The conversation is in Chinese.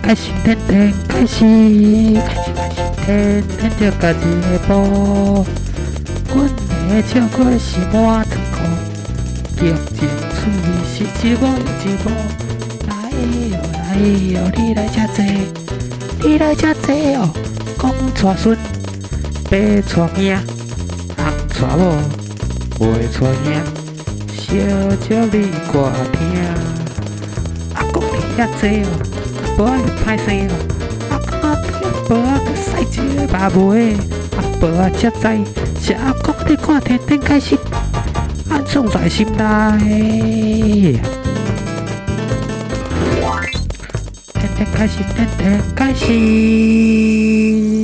开心，天天开心，天天就家己的步。阮的笑过是满仓库，激情趣味是一幕又一幕。来哟来哟，你来遮坐，你来遮坐哦。讲带孙，爸带囝，翁带某，袂带囝，小鸟你歌听。阿公你遐坐哦，阿婆又歹势哦。阿公啊，阿婆啊，去洗一个肉糜，阿婆啊才知，是阿公在看天天开心，暗爽在心内。天天开心，天天开心。